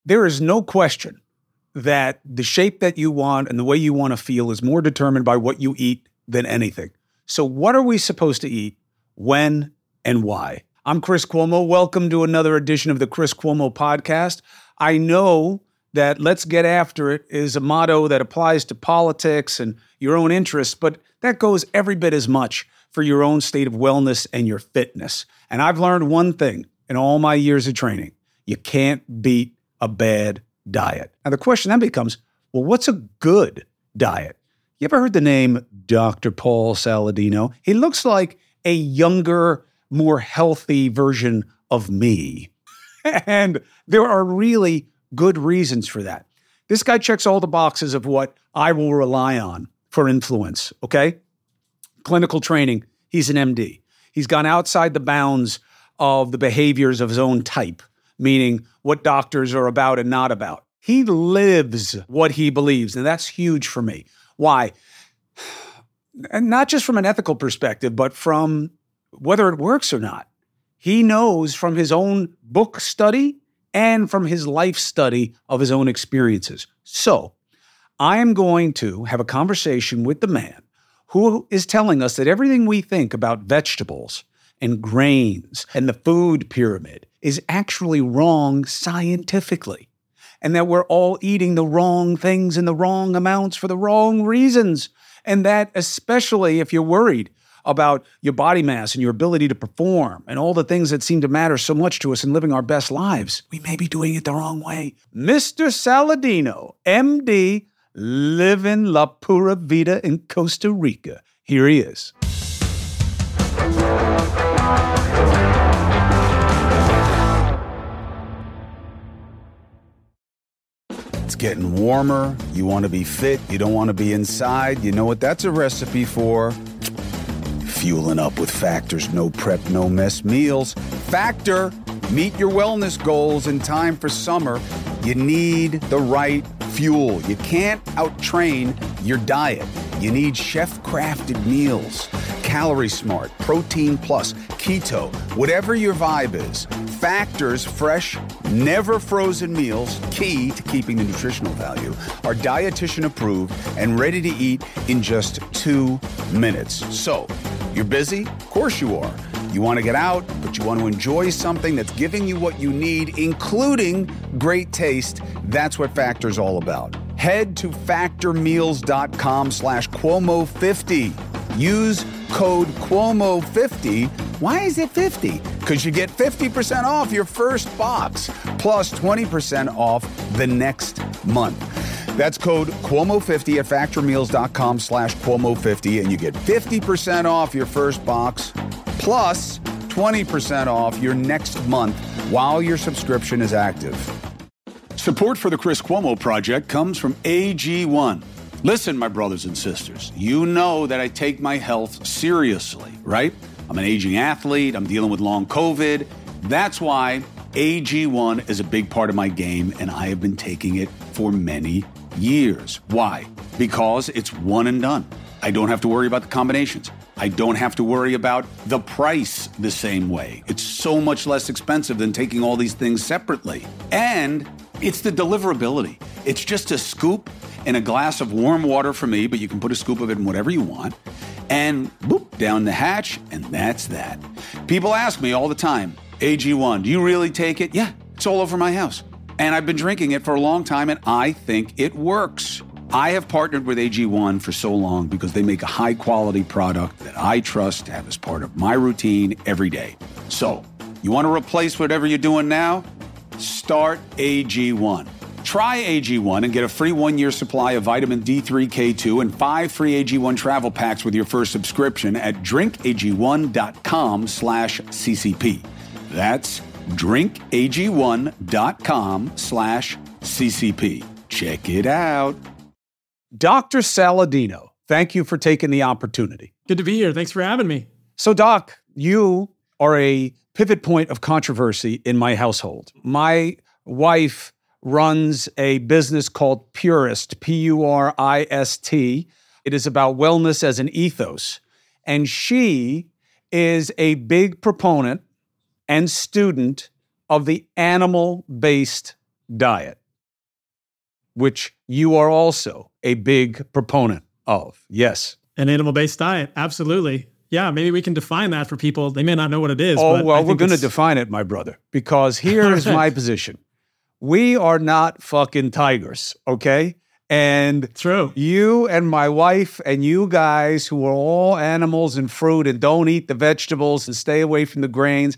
There is no question that the shape that you want and the way you want to feel is more determined by what you eat than anything. So what are we supposed to eat, when, and why? I'm Chris Cuomo. Welcome to another edition of the Chris Cuomo podcast. I know that let's get after it is a motto that applies to politics and your own interests, but that goes every bit as much for your own state of wellness and your fitness. And I've learned one thing in all my years of training: you can't beat a bad diet. Now the question then becomes, well, what's a good diet? You ever heard the name Dr. Paul Saladino? He looks like a younger, more healthy version of me. And there are really good reasons for that. This guy checks all the boxes of what I will rely on for influence, okay? Clinical training, he's an MD. He's gone outside the bounds of the behaviors of his own type, meaning what doctors are about and not about. He lives what he believes, and that's huge for me. Why? And not just from an ethical perspective, but from whether it works or not. He knows from his own book study and from his life study of his own experiences. So I am going to have a conversation with the man who is telling us that everything we think about vegetables and grains and the food pyramid is actually wrong scientifically, and that we're all eating the wrong things in the wrong amounts for the wrong reasons, and that especially if you're worried about your body mass and your ability to perform and all the things that seem to matter so much to us in living our best lives, we may be doing it the wrong way. Mr. Saladino, MD, living La Pura Vida in Costa Rica. Here he is. It's getting warmer. You want to be fit. You don't want to be inside. You know what that's a recipe for? Fueling up with Factor's no prep, no mess meals. Factor, meet your wellness goals in time for summer. You need the right fuel. You can't out-train your diet. You need chef-crafted meals. Calorie Smart, Protein Plus, Keto, whatever your vibe is. Factor's fresh, never frozen meals, key to keeping the nutritional value, are dietitian approved and ready to eat in just 2 minutes. So, you're busy? Of course you are. You want to get out, but you want to enjoy something that's giving you what you need, including great taste. That's what Factor's all about. Head to factormeals.com/Cuomo50. Use code Cuomo50. Why is it 50? Because you get 50% off your first box, plus 20% off the next month. That's code Cuomo50 at factormeals.com/Cuomo50, and you get 50% off your first box, plus 20% off your next month while your subscription is active. Support for the Chris Cuomo Project comes from AG1. Listen, my brothers and sisters, you know that I take my health seriously, right? I'm an aging athlete. I'm dealing with long COVID. That's why AG1 is a big part of my game, and I have been taking it for many years. Why? Because it's one and done. I don't have to worry about the combinations. I don't have to worry about the price the same way. It's so much less expensive than taking all these things separately. And it's the deliverability. It's just a scoop in a glass of warm water for me, but you can put a scoop of it in whatever you want. And boop, down the hatch, and that's that. People ask me all the time, AG1, do you really take it? Yeah, it's all over my house. And I've been drinking it for a long time, and I think it works. I have partnered with AG1 for so long because they make a high-quality product that I trust to have as part of my routine every day. So, you want to replace whatever you're doing now? Start AG1. Try AG1 and get a free 1-year supply of vitamin D3, K2, and 5 free AG1 travel packs with your first subscription at drinkag1.com/CCP. That's drinkag1.com/CCP. Check it out. Dr. Saladino, thank you for taking the opportunity. Good to be here. Thanks for having me. So, Doc, you are a pivot point of controversy in my household. My wife runs a business called Purist, Purist. It is about wellness as an ethos. And she is a big proponent and student of the animal-based diet, which you are also a big proponent of. Yes. An animal-based diet. Absolutely. Yeah, maybe we can define that for people. They may not know what it is. Oh, but well, we're going to define it, my brother, because here's my position. We are not fucking tigers, okay? And true. You and my wife and you guys who are all animals and fruit and don't eat the vegetables and stay away from the grains,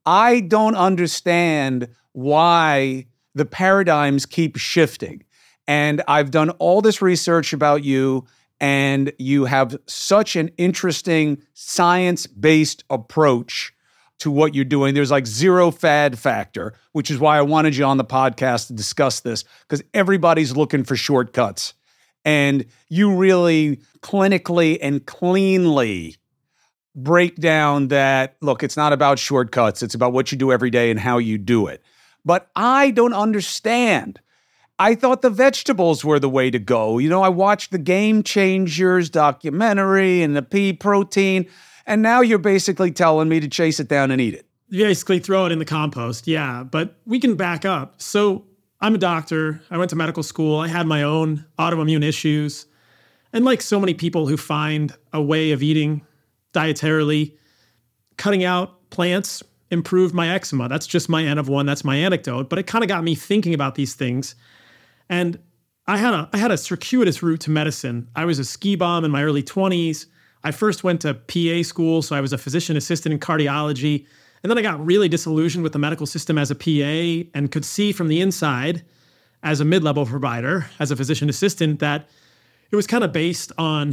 I don't understand why the paradigms keep shifting. And I've done all this research about you, and you have such an interesting science-based approach to what you're doing. There's like zero fad factor, which is why I wanted you on the podcast to discuss this, because everybody's looking for shortcuts. And you really clinically and cleanly break down that, look, it's not about shortcuts. It's about what you do every day and how you do it. But I don't understand. I thought the vegetables were the way to go. You know, I watched the Game Changers documentary and the pea protein, and now you're basically telling me to chase it down and eat it. You basically throw it in the compost, yeah. But we can back up. So I'm a doctor. I went to medical school. I had my own autoimmune issues. And like so many people who find a way of eating dietarily, cutting out plants improved my eczema. That's just my N of one. That's my anecdote. But it kind of got me thinking about these things. And I had a circuitous route to medicine. I was a ski bum in my early 20s. I first went to PA school, so I was a physician assistant in cardiology. And then I got really disillusioned with the medical system as a PA and could see from the inside, as a mid-level provider, as a physician assistant, that it was kind of based on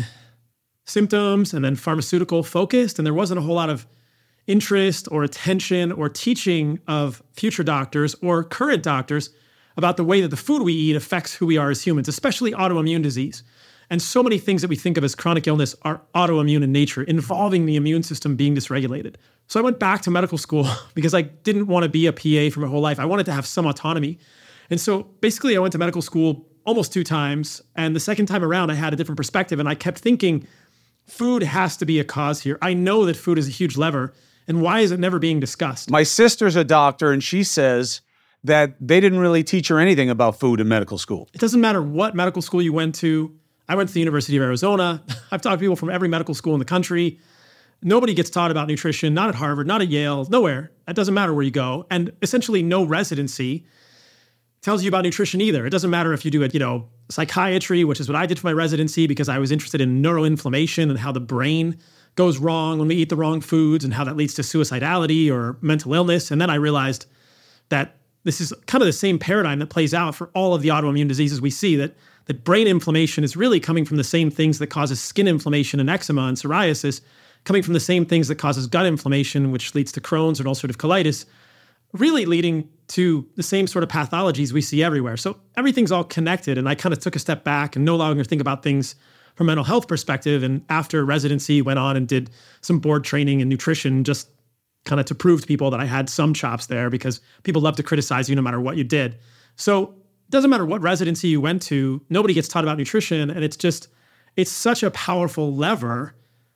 symptoms and then pharmaceutical focused. And there wasn't a whole lot of interest or attention or teaching of future doctors or current doctors about the way that the food we eat affects who we are as humans, especially autoimmune disease. And so many things that we think of as chronic illness are autoimmune in nature, involving the immune system being dysregulated. So I went back to medical school because I didn't want to be a PA for my whole life. I wanted to have some autonomy. And so basically I went to medical school almost 2 times. And the second time around, I had a different perspective. And I kept thinking, food has to be a cause here. I know that food is a huge lever. And why is it never being discussed? My sister's a doctor, and she says that they didn't really teach her anything about food in medical school. It doesn't matter what medical school you went to. I went to the University of Arizona. I've talked to people from every medical school in the country. Nobody gets taught about nutrition, not at Harvard, not at Yale, nowhere. It doesn't matter where you go. And essentially no residency tells you about nutrition either. It doesn't matter if you do it, psychiatry, which is what I did for my residency because I was interested in neuroinflammation and how the brain goes wrong when we eat the wrong foods and how that leads to suicidality or mental illness. And then I realized that this is kind of the same paradigm that plays out for all of the autoimmune diseases we see, that brain inflammation is really coming from the same things that causes skin inflammation and eczema and psoriasis, coming from the same things that causes gut inflammation, which leads to Crohn's and ulcerative colitis, really leading to the same sort of pathologies we see everywhere. So everything's all connected. And I kind of took a step back and no longer think about things from a mental health perspective. And after residency, went on and did some board training in nutrition, just kind of to prove to people that I had some chops there, because people love to criticize you no matter what you did. So it doesn't matter what residency you went to, nobody gets taught about nutrition. And it's such a powerful lever.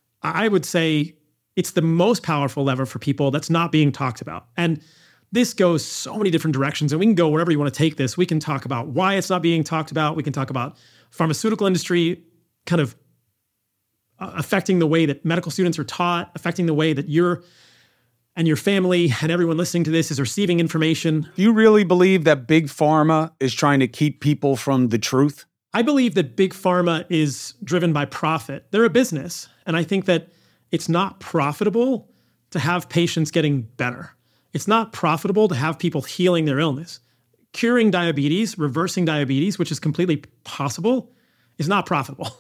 I would say it's the most powerful lever for people that's not being talked about. And this goes so many different directions, and we can go wherever you want to take this. We can talk about why it's not being talked about. We can talk about pharmaceutical industry kind of affecting the way that medical students are taught, affecting the way that you're and your family and everyone listening to this is receiving information. Do you really believe that Big Pharma is trying to keep people from the truth? I believe that Big Pharma is driven by profit. They're a business. And I think that it's not profitable to have patients getting better. It's not profitable to have people healing their illness. Curing diabetes, reversing diabetes, which is completely possible, is not profitable.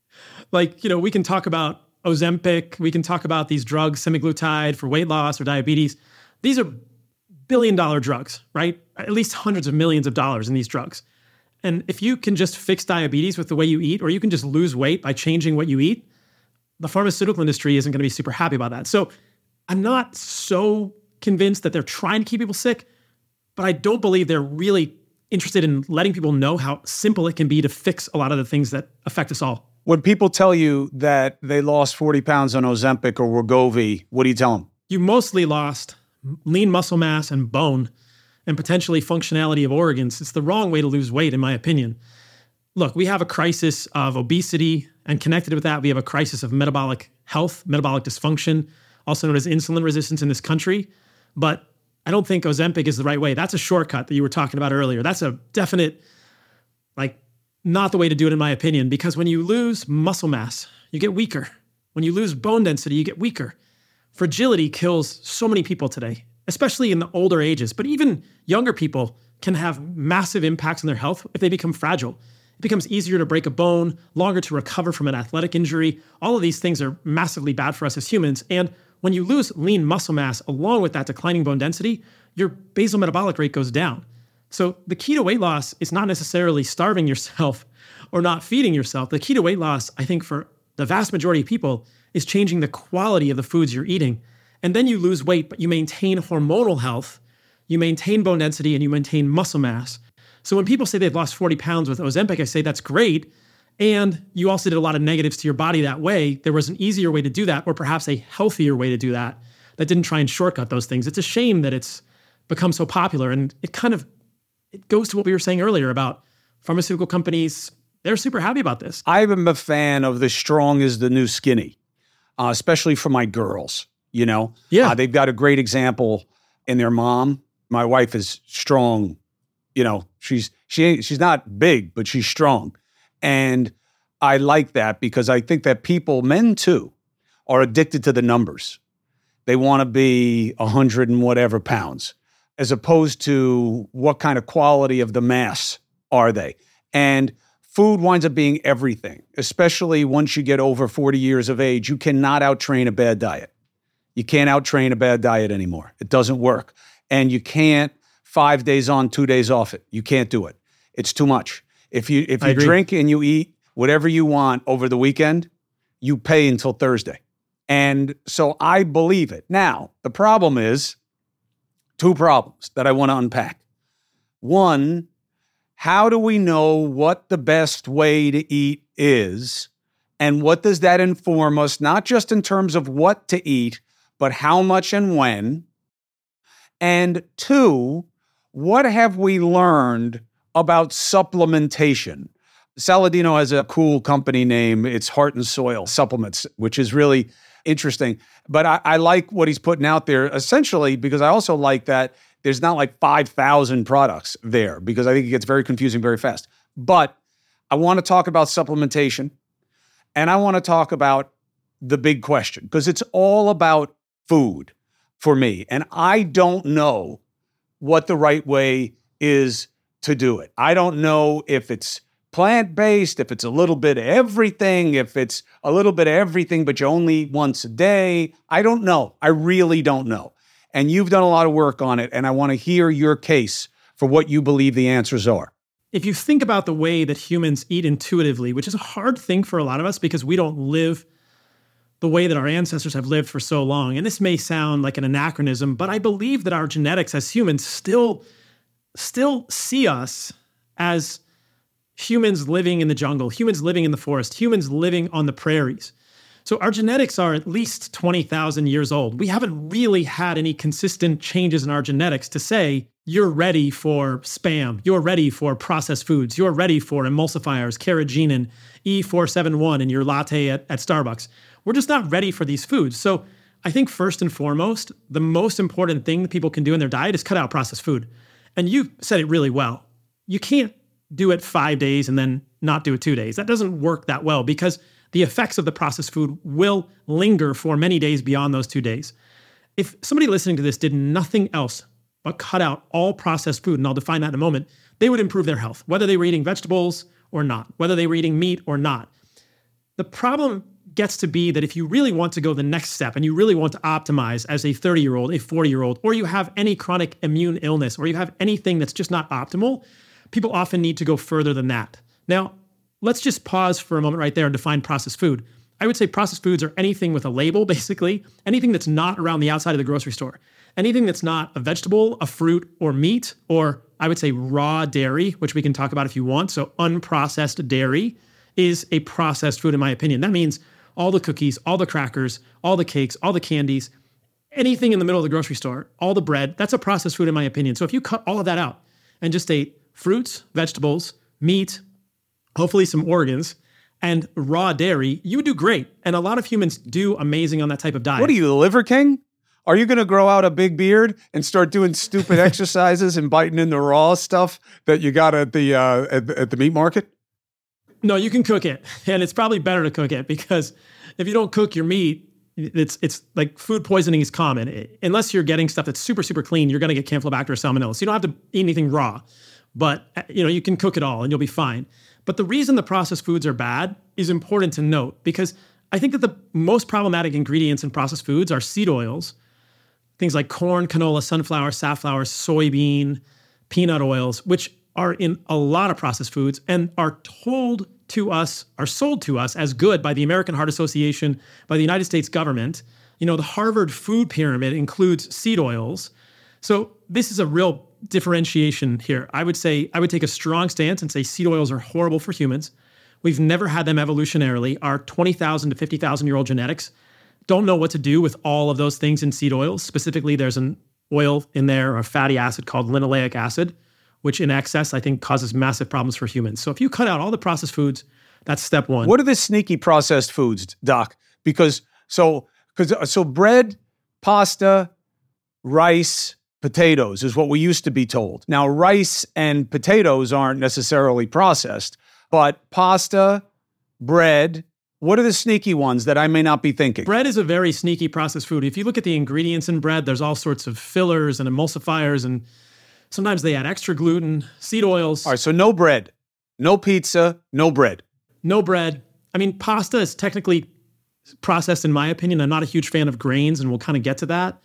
We can talk about Ozempic, we can talk about these drugs, semaglutide for weight loss or diabetes. These are billion-dollar drugs, right? At least hundreds of millions of dollars in these drugs. And if you can just fix diabetes with the way you eat, or you can just lose weight by changing what you eat, the pharmaceutical industry isn't going to be super happy about that. So I'm not so convinced that they're trying to keep people sick, but I don't believe they're really interested in letting people know how simple it can be to fix a lot of the things that affect us all. When people tell you that they lost 40 pounds on Ozempic or Wegovy, what do you tell them? You mostly lost lean muscle mass and bone. and potentially functionality of organs, it's the wrong way to lose weight, in my opinion. Look, we have a crisis of obesity, and connected with that, we have a crisis of metabolic health, metabolic dysfunction, also known as insulin resistance in this country. But I don't think Ozempic is the right way. That's a shortcut that you were talking about earlier. That's a definite, not the way to do it, in my opinion, because when you lose muscle mass, you get weaker. When you lose bone density, you get weaker. Fragility kills so many people today, especially in the older ages. But even younger people can have massive impacts on their health if they become fragile. It becomes easier to break a bone, longer to recover from an athletic injury. All of these things are massively bad for us as humans. And when you lose lean muscle mass along with that declining bone density, your basal metabolic rate goes down. So the key to weight loss is not necessarily starving yourself or not feeding yourself. The key to weight loss, I think, for the vast majority of people is changing the quality of the foods you're eating. And then you lose weight, but you maintain hormonal health, you maintain bone density, and you maintain muscle mass. So when people say they've lost 40 pounds with Ozempic, I say that's great. And you also did a lot of negatives to your body that way. There was an easier way to do that, or perhaps a healthier way to do that didn't try and shortcut those things. It's a shame that it's become so popular. And it goes to what we were saying earlier about pharmaceutical companies. They're super happy about this. I'm a fan of the strong is the new skinny, especially for my girls, Yeah. They've got a great example in their mom. My wife is strong. She's not big, but she's strong. And I like that because I think that people, men too, are addicted to the numbers. They want to be 100 and whatever pounds, as opposed to what kind of quality of the mass are they. And food winds up being everything, especially once you get over 40 years of age. You cannot outtrain a bad diet. You can't outtrain a bad diet anymore. It doesn't work. And you can't 5 days on, 2 days off it. You can't do it. It's too much. If you drink and you eat whatever you want over the weekend, you pay until Thursday. And so I believe it. Now, the problem is two problems that I want to unpack. One, how do we know what the best way to eat is? And what does that inform us, not just in terms of what to eat, but how much and when? And two, what have we learned about supplementation? Saladino has a cool company name. It's Heart and Soil Supplements, which is really interesting. But I like what he's putting out there, essentially, because I also like that there's not like 5,000 products there, because I think it gets very confusing very fast. But I want to talk about supplementation, and I want to talk about the big question, because it's all about food for me. And I don't know what the right way is to do it. I don't know if it's plant-based, if it's a little bit of everything, if it's a little bit of everything, but you only eat once a day. I don't know. I really don't know. And you've done a lot of work on it, and I want to hear your case for what you believe the answers are. If you think about the way that humans eat intuitively, which is a hard thing for a lot of us because we don't live the way that our ancestors have lived for so long, and this may sound like an anachronism, but I believe that our genetics as humans still see us as humans living in the jungle, humans living in the forest, humans living on the prairies. So our genetics are at least 20,000 years old. We haven't really had any consistent changes in our genetics to say, you're ready for Spam, you're ready for processed foods, you're ready for emulsifiers, carrageenan, E471 in your latte at Starbucks. We're just not ready for these foods. So I think first and foremost, the most important thing that people can do in their diet is cut out processed food. And you said it really well. You can't do it 5 days and then not do it 2 days. That doesn't work that well because the effects of the processed food will linger for many days beyond those 2 days. If somebody listening to this did nothing else but cut out all processed food, and I'll define that in a moment, they would improve their health, whether they were eating vegetables or not, whether they were eating meat or not. The problem gets to be that if you really want to go the next step and you really want to optimize as a 30-year-old, a 40-year-old, or you have any chronic immune illness, or you have anything that's just not optimal, people often need to go further than that. Now, let's just pause for a moment right there and define processed food. I would say processed foods are anything with a label, basically, anything that's not around the outside of the grocery store, anything that's not a vegetable, a fruit, or meat, or I would say raw dairy, which we can talk about if you want. So unprocessed dairy is a processed food, in my opinion. That means all the cookies, all the crackers, all the cakes, all the candies, anything in the middle of the grocery store, all the bread, that's a processed food in my opinion. So if you cut all of that out and just ate fruits, vegetables, meat, hopefully some organs, and raw dairy, you would do great. And a lot of humans do amazing on that type of diet. What are you, the Liver King? Are you going to grow out a big beard and start doing stupid exercises and biting in the raw stuff that you got at the meat market? No, you can cook it. And it's probably better to cook it because if you don't cook your meat, it's like food poisoning is common. Unless you're getting stuff that's super, super clean, you're going to get Campylobacter or Salmonella. So you don't have to eat anything raw. But you can cook it all and you'll be fine. But the reason the processed foods are bad is important to note because I think that the most problematic ingredients in processed foods are seed oils, things like corn, canola, sunflower, safflower, soybean, peanut oils, which are in a lot of processed foods and are sold to us as good by the American Heart Association, by the United States government. The Harvard food pyramid includes seed oils. So this is a real differentiation here. I would take a strong stance and say seed oils are horrible for humans. We've never had them evolutionarily. Our 20,000 to 50,000-year-old genetics don't know what to do with all of those things in seed oils. Specifically, there's an oil in there, a fatty acid called linoleic acid, which in excess, I think, causes massive problems for humans. So if you cut out all the processed foods, that's step one. What are the sneaky processed foods, Doc? Because bread, pasta, rice, potatoes is what we used to be told. Now, rice and potatoes aren't necessarily processed, but pasta, bread, what are the sneaky ones that I may not be thinking? Bread is a very sneaky processed food. If you look at the ingredients in bread, there's all sorts of fillers and emulsifiers, and sometimes they add extra gluten, seed oils. All right, so no bread, no pizza, no bread. No bread. I mean, pasta is technically processed in my opinion. I'm not a huge fan of grains, and we'll kind of get to that.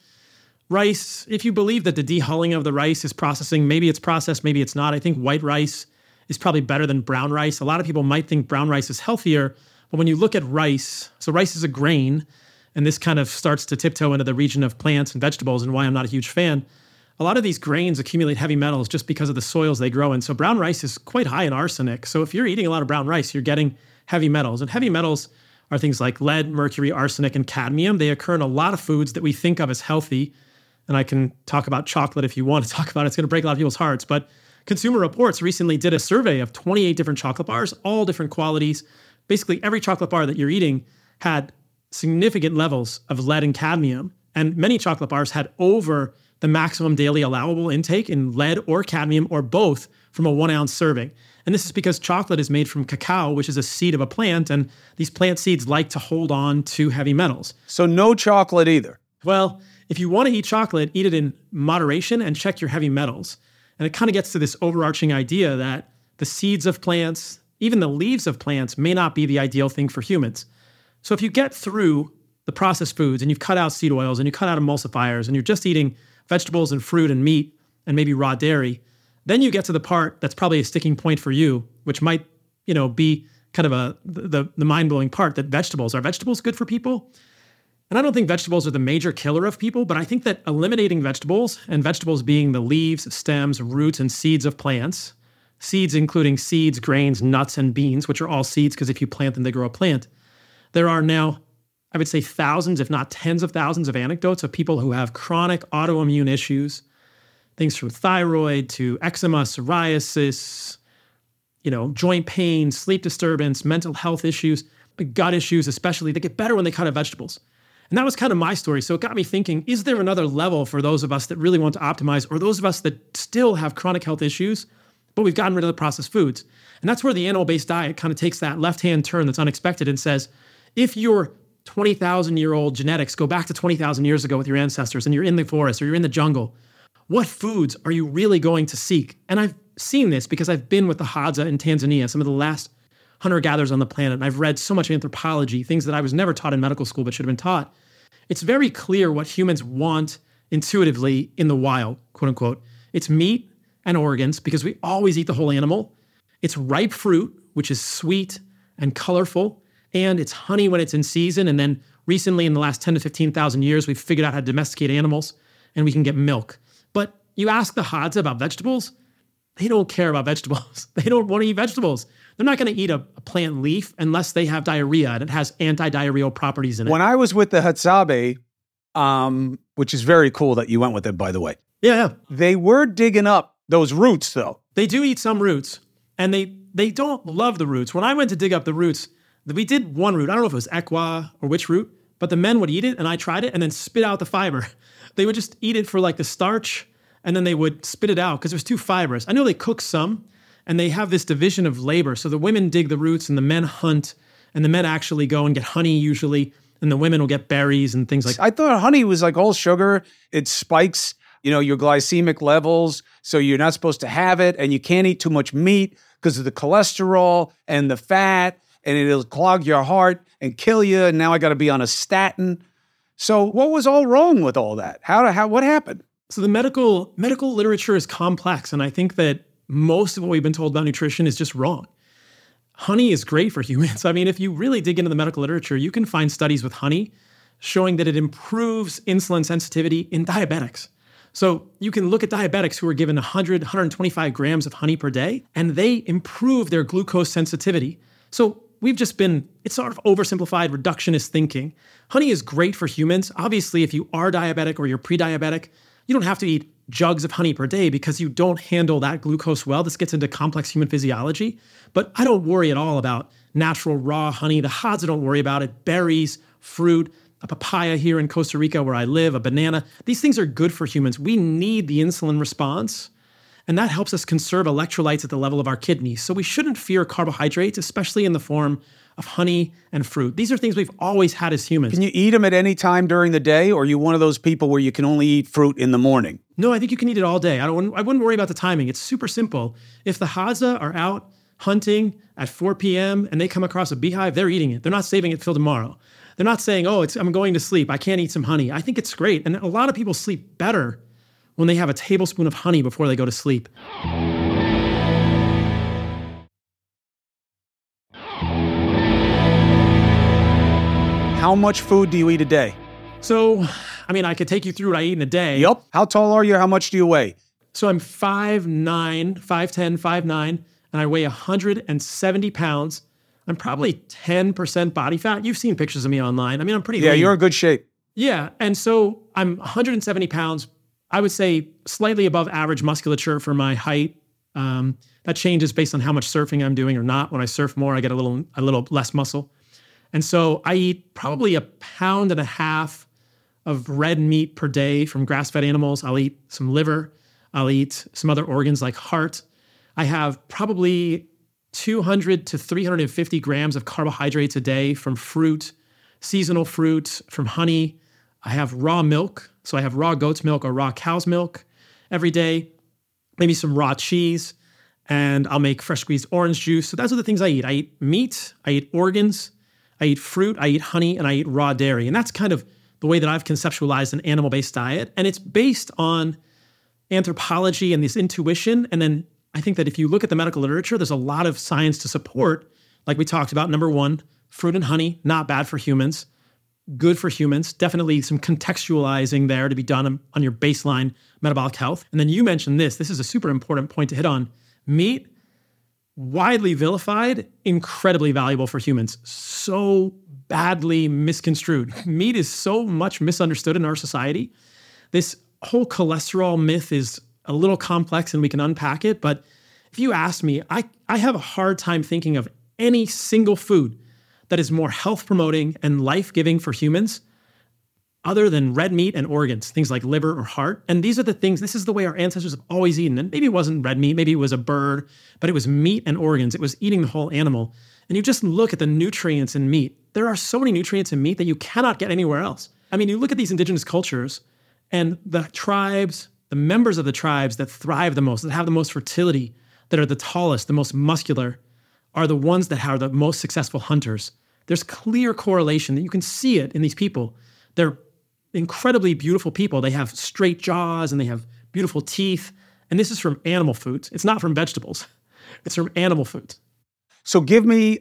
Rice, if you believe that the dehulling of the rice is processing, maybe it's processed, maybe it's not. I think white rice is probably better than brown rice. A lot of people might think brown rice is healthier, but when you look at rice, so rice is a grain, and this kind of starts to tiptoe into the region of plants and vegetables and why I'm not a huge fan. A lot of these grains accumulate heavy metals just because of the soils they grow in. So brown rice is quite high in arsenic. So if you're eating a lot of brown rice, you're getting heavy metals. And heavy metals are things like lead, mercury, arsenic, and cadmium. They occur in a lot of foods that we think of as healthy. And I can talk about chocolate if you want to talk about it. It's going to break a lot of people's hearts. But Consumer Reports recently did a survey of 28 different chocolate bars, all different qualities. Basically, every chocolate bar that you're eating had significant levels of lead and cadmium. And many chocolate bars had over the maximum daily allowable intake in lead or cadmium or both from a 1 ounce serving. And this is because chocolate is made from cacao, which is a seed of a plant. And these plant seeds like to hold on to heavy metals. So no chocolate either. Well, if you want to eat chocolate, eat it in moderation and check your heavy metals. And it kind of gets to this overarching idea that the seeds of plants, even the leaves of plants, may not be the ideal thing for humans. So if you get through the processed foods and you've cut out seed oils and you cut out emulsifiers and you're just eating vegetables and fruit and meat and maybe raw dairy, then you get to the part that's probably a sticking point for you, which might, be kind of the mind-blowing part, that are vegetables good for people? And I don't think vegetables are the major killer of people, but I think that eliminating vegetables, and vegetables being the leaves, stems, roots, and seeds of plants, seeds including seeds, grains, nuts, and beans, which are all seeds because if you plant them, they grow a plant. There are now, I would say, thousands, if not tens of thousands of anecdotes of people who have chronic autoimmune issues, things from thyroid to eczema, psoriasis, joint pain, sleep disturbance, mental health issues, gut issues especially. They get better when they cut out vegetables. And that was kind of my story. So it got me thinking, is there another level for those of us that really want to optimize, or those of us that still have chronic health issues, but we've gotten rid of the processed foods? And that's where the animal-based diet kind of takes that left-hand turn that's unexpected and says, if your 20,000-year-old genetics go back to 20,000 years ago with your ancestors and you're in the forest or you're in the jungle, what foods are you really going to seek? And I've seen this because I've been with the Hadza in Tanzania, some of the last hunter-gatherers on the planet, and I've read so much anthropology, things that I was never taught in medical school but should have been taught. It's very clear what humans want intuitively in the wild, quote unquote. It's meat and organs because we always eat the whole animal. It's ripe fruit, which is sweet and colorful, and it's honey when it's in season. And then recently, in the last 10 to 15,000 years, we've figured out how to domesticate animals, and we can get milk. But you ask the Hadza about vegetables, they don't care about vegetables. They don't want to eat vegetables. They're not going to eat a plant leaf unless they have diarrhea and it has anti-diarrheal properties in it. When I was with the Hadzabe, which is very cool that you went with it, by the way. Yeah. They were digging up those roots, though. They do eat some roots, and they don't love the roots. When I went to dig up the roots, we did one root. I don't know if it was equa or which root, but the men would eat it, and I tried it, and then spit out the fiber. They would just eat it for like the starch, and then they would spit it out because it was too fibrous. I know they cook some, and they have this division of labor. So the women dig the roots, and the men hunt, and the men actually go and get honey usually, and the women will get berries and things like that. I thought honey was like all sugar. It spikes, your glycemic levels, so you're not supposed to have it, and you can't eat too much meat because of the cholesterol and the fat, and it'll clog your heart and kill you, and now I got to be on a statin. So what was all wrong with all that? What happened? So the medical literature is complex, and I think that most of what we've been told about nutrition is just wrong. Honey is great for humans. I mean, if you really dig into the medical literature, you can find studies with honey showing that it improves insulin sensitivity in diabetics. So you can look at diabetics who are given 100, 125 grams of honey per day, and they improve their glucose sensitivity. So it's sort of oversimplified reductionist thinking. Honey is great for humans. Obviously, if you are diabetic or you're pre-diabetic, you don't have to eat jugs of honey per day because you don't handle that glucose well. This gets into complex human physiology. But I don't worry at all about natural raw honey. The Hadza don't worry about it. Berries, fruit, a papaya here in Costa Rica where I live, a banana. These things are good for humans. We need the insulin response, and that helps us conserve electrolytes at the level of our kidneys. So we shouldn't fear carbohydrates, especially in the form of honey and fruit. These are things we've always had as humans. Can you eat them at any time during the day, or are you one of those people where you can only eat fruit in the morning? No, I think you can eat it all day. I wouldn't worry about the timing. It's super simple. If the Hadza are out hunting at 4 p.m. and they come across a beehive, they're eating it. They're not saving it till tomorrow. They're not saying, I'm going to sleep. I can't eat some honey. I think it's great. And a lot of people sleep better when they have a tablespoon of honey before they go to sleep. How much food do you eat a day? So, I could take you through what I eat in a day. Yep. How tall are you? How much do you weigh? So I'm 5'9", 5'10", 5'9", and I weigh 170 pounds. I'm probably 10% body fat. You've seen pictures of me online. I'm pretty lean. Yeah, you're in good shape. Yeah, and so I'm 170 pounds. I would say slightly above average musculature for my height. That changes based on how much surfing I'm doing or not. When I surf more, I get a little less muscle. And so I eat probably 1.5 pounds of red meat per day from grass-fed animals. I'll eat some liver. I'll eat some other organs like heart. I have probably 200 to 350 grams of carbohydrates a day from fruit, seasonal fruit, from honey. I have raw milk. So I have raw goat's milk or raw cow's milk every day, maybe some raw cheese, and I'll make fresh squeezed orange juice. So those are the things I eat. I eat meat, I eat organs, I eat fruit, I eat honey, and I eat raw dairy. And that's kind of the way that I've conceptualized an animal-based diet. And it's based on anthropology and this intuition. And then I think that if you look at the medical literature, there's a lot of science to support, like we talked about. Number one, fruit and honey, not bad for humans, good for humans. Definitely some contextualizing there to be done on your baseline metabolic health. And then you mentioned this is a super important point to hit on. Meat, widely vilified, incredibly valuable for humans. So badly misconstrued. Meat is so much misunderstood in our society. This whole cholesterol myth is a little complex and we can unpack it. But if you ask me, I have a hard time thinking of any single food that is more health promoting and life-giving for humans other than red meat and organs, things like liver or heart. And these are the things, this is the way our ancestors have always eaten. And maybe it wasn't red meat, maybe it was a bird, but it was meat and organs. It was eating the whole animal. And you just look at the nutrients in meat. There are so many nutrients in meat that you cannot get anywhere else. You look at these indigenous cultures and the tribes, the members of the tribes that thrive the most, that have the most fertility, that are the tallest, the most muscular, are the ones that are the most successful hunters. There's clear correlation that you can see it in these people. They're incredibly beautiful people. They have straight jaws and they have beautiful teeth. And this is from animal foods. It's not from vegetables. It's from animal foods. So give me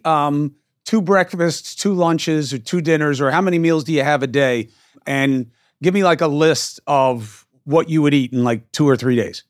2 breakfasts, 2 lunches, or 2 dinners, or how many meals do you have a day? And give me like a list of what you would eat in like 2 or 3 days.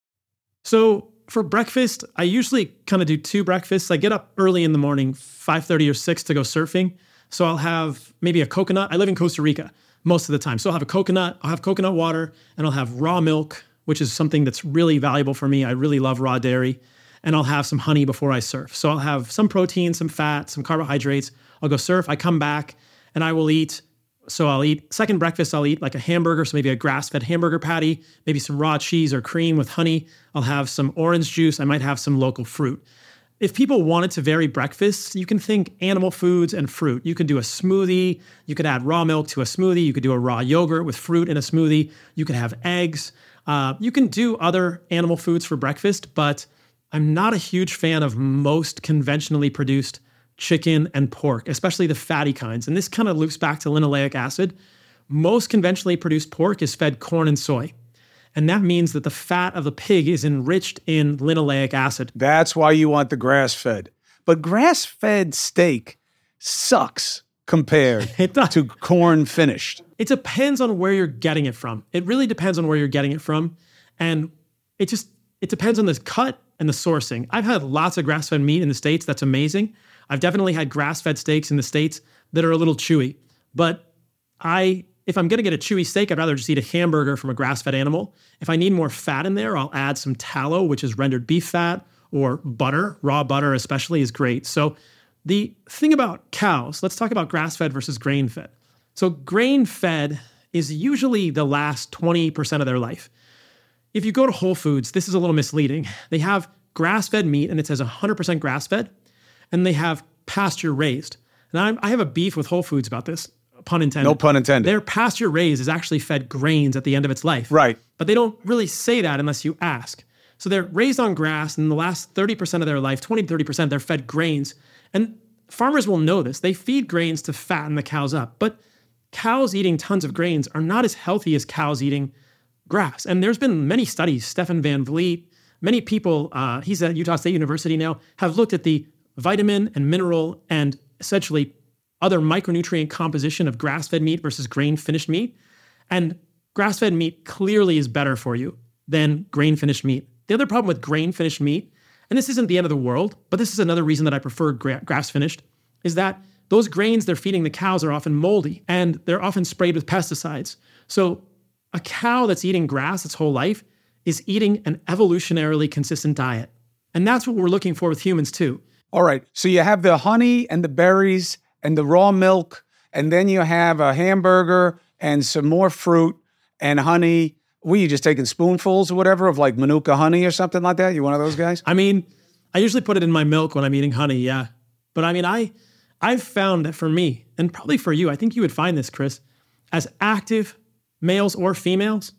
So for breakfast, I usually kind of do 2 breakfasts. I get up early in the morning, 5:30 or 6 to go surfing. So I'll have maybe a coconut. I live in Costa Rica. most of the time. So I'll have I'll have coconut water, and I'll have raw milk, which is something that's really valuable for me. I really love raw dairy. And I'll have some honey before I surf. So I'll have some protein, some fat, some carbohydrates. I'll go surf, I come back, and I will eat. So I'll eat, second breakfast, I'll eat like a hamburger, so maybe a grass-fed hamburger patty, maybe some raw cheese or cream with honey. I'll have some orange juice. I might have some local fruit. If people wanted to vary breakfasts, you can think animal foods and fruit. You could do a smoothie. You could add raw milk to a smoothie. You could do a raw yogurt with fruit in a smoothie. You could have eggs. You can do other animal foods for breakfast, but I'm not a huge fan of most conventionally produced chicken and pork, especially the fatty kinds. And this kind of loops back to linoleic acid. Most conventionally produced pork is fed corn and soy. And that means that the fat of the pig is enriched in linoleic acid. That's why you want the grass-fed. But grass-fed steak sucks compared to corn finished. It depends on where you're getting it from. It really depends on where you're getting it from. And it depends on the cut and the sourcing. I've had lots of grass-fed meat in the States. That's amazing. I've definitely had grass-fed steaks in the States that are a little chewy. But if I'm going to get a chewy steak, I'd rather just eat a hamburger from a grass-fed animal. If I need more fat in there, I'll add some tallow, which is rendered beef fat, or butter. Raw butter especially is great. So the thing about cows, let's talk about grass-fed versus grain-fed. So grain-fed is usually the last 20% of their life. If you go to Whole Foods, this is a little misleading. They have grass-fed meat, and it says 100% grass-fed, and they have pasture-raised. And I have a beef with Whole Foods about this. Pun intended. No pun intended. Their pasture raised is actually fed grains at the end of its life. Right. But they don't really say that unless you ask. So they're raised on grass, and in the last 30% of their life, 20 to 30%, they're fed grains. And farmers will know this. They feed grains to fatten the cows up. But cows eating tons of grains are not as healthy as cows eating grass. And there's been many studies, Stefan Van Vliet, many people, he's at Utah State University now, have looked at the vitamin and mineral and essentially other micronutrient composition of grass-fed meat versus grain-finished meat. And grass-fed meat clearly is better for you than grain-finished meat. The other problem with grain-finished meat, and this isn't the end of the world, but this is another reason that I prefer grass-finished, is that those grains they're feeding the cows are often moldy, and they're often sprayed with pesticides. So a cow that's eating grass its whole life is eating an evolutionarily consistent diet. And that's what we're looking for with humans too. All right. So you have the honey and the berries and the raw milk, and then you have a hamburger and some more fruit and honey. Were you just taking spoonfuls or whatever of like Manuka honey or something like that? You one of those guys? I mean, I usually put it in my milk when I'm eating honey, yeah. But I mean, I've found that for me, and probably for you, I think you would find this, Chris, as active males or females,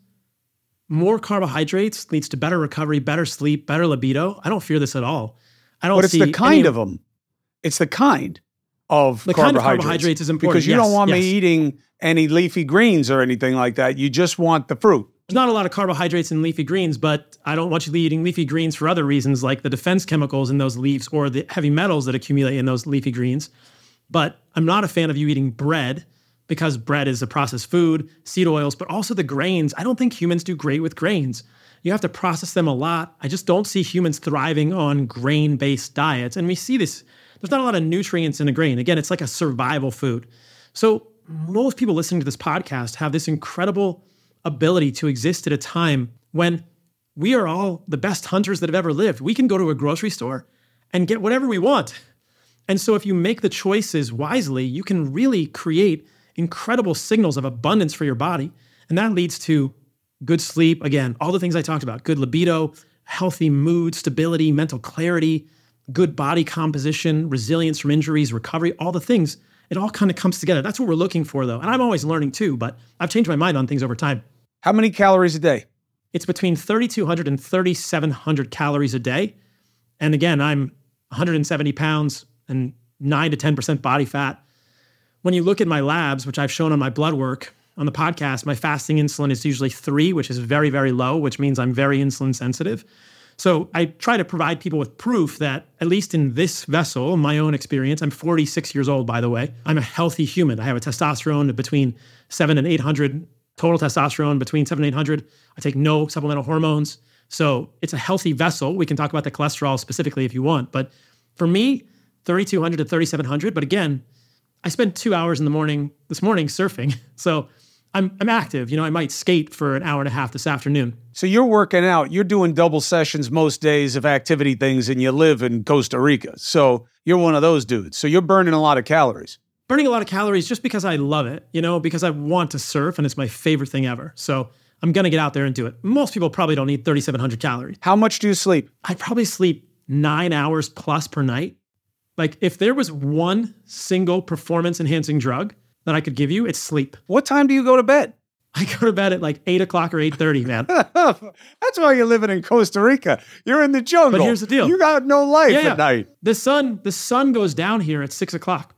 more carbohydrates leads to better recovery, better sleep, better libido. I don't fear this at all. But it's the kind of them. It's the kind of the carbohydrates. Kind of carbohydrates is important. Because you don't want me eating any leafy greens or anything like that. You just want the fruit. There's not a lot of carbohydrates in leafy greens, but I don't want you eating leafy greens for other reasons, like the defense chemicals in those leaves or the heavy metals that accumulate in those leafy greens. But I'm not a fan of you eating bread, because bread is a processed food, seed oils, but also the grains. I don't think humans do great with grains. You have to process them a lot. I just don't see humans thriving on grain-based diets. And we see this. There's not a lot of nutrients in a grain. Again, it's like a survival food. So most people listening to this podcast have this incredible ability to exist at a time when we are all the best hunters that have ever lived. We can go to a grocery store and get whatever we want. And so if you make the choices wisely, you can really create incredible signals of abundance for your body. And that leads to good sleep. Again, all the things I talked about, good libido, healthy mood, stability, mental clarity, good body composition, resilience from injuries, recovery, all the things. It all kind of comes together. That's what we're looking for, though. And I'm always learning too, but I've changed my mind on things over time. How many calories a day? It's between 3,200 and 3,700 calories a day. And again, I'm 170 pounds and 9 to 10% body fat. When you look at my labs, which I've shown on my blood work on the podcast, my fasting insulin is usually 3, which is very, very low, which means I'm very insulin sensitive. So I try to provide people with proof that, at least in this vessel, my own experience, I'm 46 years old, by the way. I'm a healthy human. I have a testosterone between 7 and 800, total testosterone between 7 and 800. I take no supplemental hormones. So it's a healthy vessel. We can talk about the cholesterol specifically if you want. But for me, 3,200 to 3,700. But again, I spent 2 hours in the morning this morning surfing. So I'm active. I might skate for an hour and a half this afternoon. So you're working out. You're doing double sessions most days of activity things, and you live in Costa Rica. So you're one of those dudes. So you're burning a lot of calories. Burning a lot of calories just because I love it, because I want to surf and it's my favorite thing ever. So I'm going to get out there and do it. Most people probably don't need 3,700 calories. How much do you sleep? I probably sleep 9 hours plus per night. Like if there was one single performance enhancing drug that I could give you, it's sleep. What time do you go to bed? I go to bed at like 8 o'clock or 8:30, man. That's why you're living in Costa Rica. You're in the jungle. But here's the deal. You got no life at night. The sun goes down here at 6 o'clock.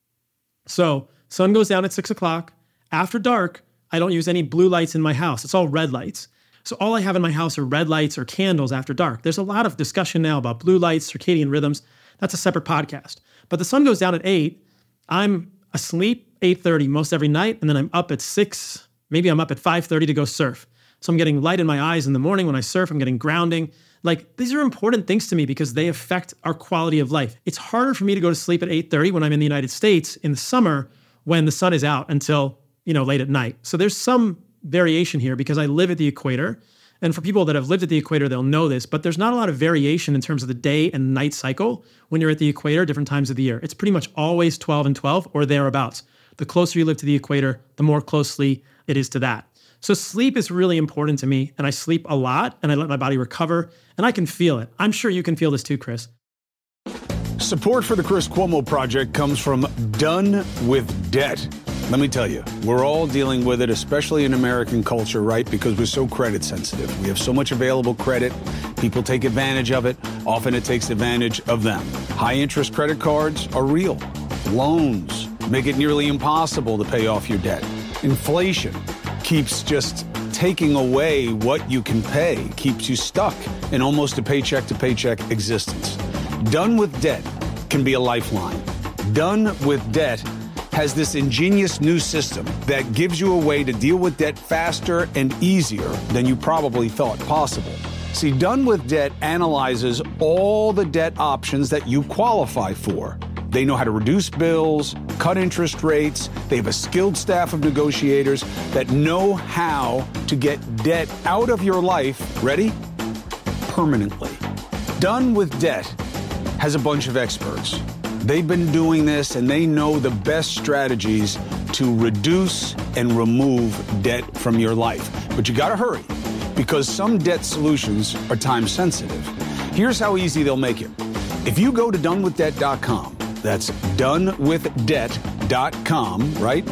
So sun goes down at 6 o'clock. After dark, I don't use any blue lights in my house. It's all red lights. So all I have in my house are red lights or candles after dark. There's a lot of discussion now about blue lights, circadian rhythms. That's a separate podcast. But the sun goes down at 8. I'm asleep 8:30 most every night, and then I'm up at 6. Maybe I'm up at 5:30 to go surf. So I'm getting light in my eyes in the morning when I surf. I'm getting grounding. Like, these are important things to me because they affect our quality of life. It's harder for me to go to sleep at 8:30 when I'm in the United States in the summer when the sun is out until, late at night. So there's some variation here because I live at the equator. And for people that have lived at the equator, they'll know this, but there's not a lot of variation in terms of the day and night cycle when you're at the equator, different times of the year. It's pretty much always 12 and 12 or thereabouts. The closer you live to the equator, the more closely it is to that. So sleep is really important to me, and I sleep a lot, and I let my body recover, and I can feel it. I'm sure you can feel this too, Chris. Support for the Chris Cuomo Project comes from Done with Debt. Let me tell you, we're all dealing with it, especially in American culture, right? Because we're so credit sensitive. We have so much available credit. People take advantage of it. Often it takes advantage of them. High interest credit cards are real. Loans make it nearly impossible to pay off your debt. Inflation keeps just taking away what you can pay, keeps you stuck in almost a paycheck-to-paycheck existence. Done with Debt can be a lifeline. Done with Debt has this ingenious new system that gives you a way to deal with debt faster and easier than you probably thought possible. See, Done with Debt analyzes all the debt options that you qualify for. They know how to reduce bills, cut interest rates. They have a skilled staff of negotiators that know how to get debt out of your life, ready? Permanently. Done with Debt has a bunch of experts. They've been doing this and they know the best strategies to reduce and remove debt from your life. But you gotta hurry because some debt solutions are time sensitive. Here's how easy they'll make it. If you go to donewithdebt.com, that's donewithdebt.com, right?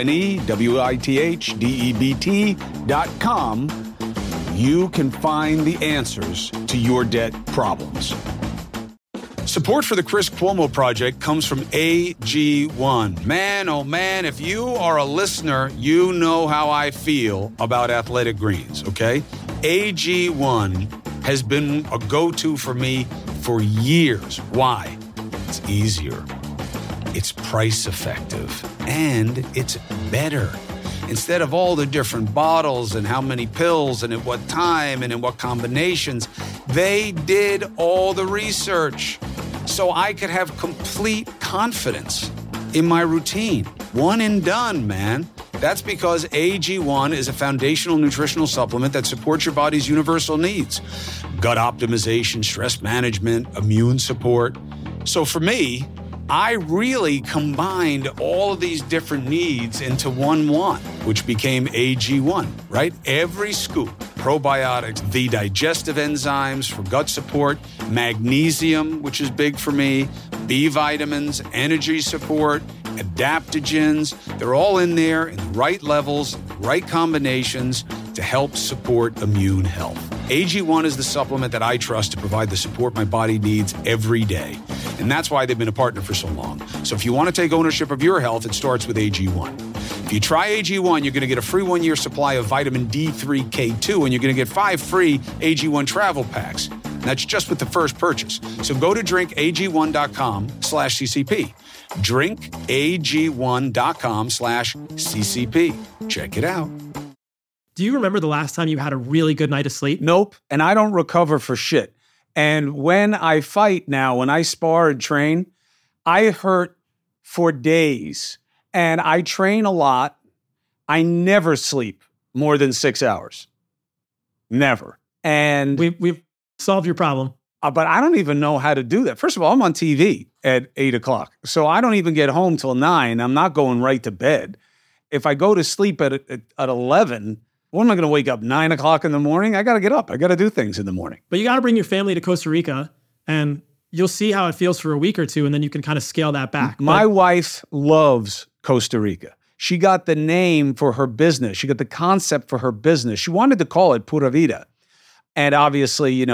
donewithdebt.com, you can find the answers to your debt problems. Support for the Chris Cuomo Project comes from AG1. Man, oh man, if you are a listener, you know how I feel about Athletic Greens, okay? AG1 has been a go-to for me for years. Why? It's easier, it's price effective, and it's better. Instead of all the different bottles and how many pills and at what time and in what combinations, they did all the research so I could have complete confidence in my routine. One and done, man. That's because AG1 is a foundational nutritional supplement that supports your body's universal needs. Gut optimization, stress management, immune support. So for me, I really combined all of these different needs into one, which became AG1, right? Every scoop, probiotics, the digestive enzymes for gut support, magnesium, which is big for me, B vitamins, energy support, adaptogens. They're all in there in the right levels, right combinations to help support immune health. AG1 is the supplement that I trust to provide the support my body needs every day. And that's why they've been a partner for so long. So if you want to take ownership of your health, it starts with AG1. If you try AG1, you're going to get a free 1-year supply of vitamin D3K2, and you're going to get 5 free AG1 travel packs. And that's just with the first purchase. So go to drinkag1.com/CCP. drinkag1.com/CCP. Check it out. Do you remember the last time you had a really good night of sleep? Nope. And I don't recover for shit. And when I fight now, when I spar and train, I hurt for days. And I train a lot. I never sleep more than 6 hours. Never. And We've solved your problem. but I don't even know how to do that. First of all, I'm on TV at 8 o'clock. So I don't even get home till 9. I'm not going right to bed. If I go to sleep at 11, when am I going to wake up? 9 o'clock in the morning? I got to get up. I got to do things in the morning. But you got to bring your family to Costa Rica, and you'll see how it feels for a week or two, and then you can kind of scale that back. My wife loves Costa Rica. She got the name for her business. She got the concept for her business. She wanted to call it Pura Vida. And obviously,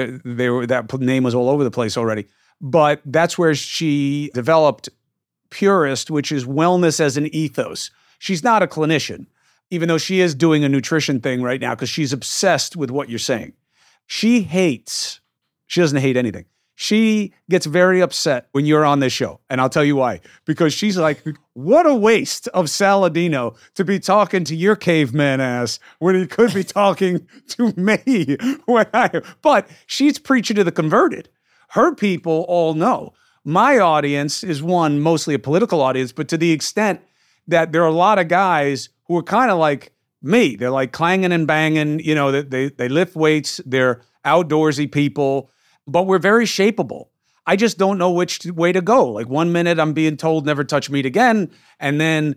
that name was all over the place already. But that's where she developed Purist, which is wellness as an ethos. She's not a clinician, even though she is doing a nutrition thing right now because she's obsessed with what you're saying. She doesn't hate anything. She gets very upset when you're on this show. And I'll tell you why. Because she's like, what a waste of Saladino to be talking to your caveman ass when he could be talking to me. But she's preaching to the converted. Her people all know. My audience is mostly a political audience, but to the extent that there are a lot of guys who are kind of like me. They're like clanging and banging, they lift weights. They're outdoorsy people. But we're very shapeable. I just don't know which way to go. Like 1 minute I'm being told never touch meat again. And then,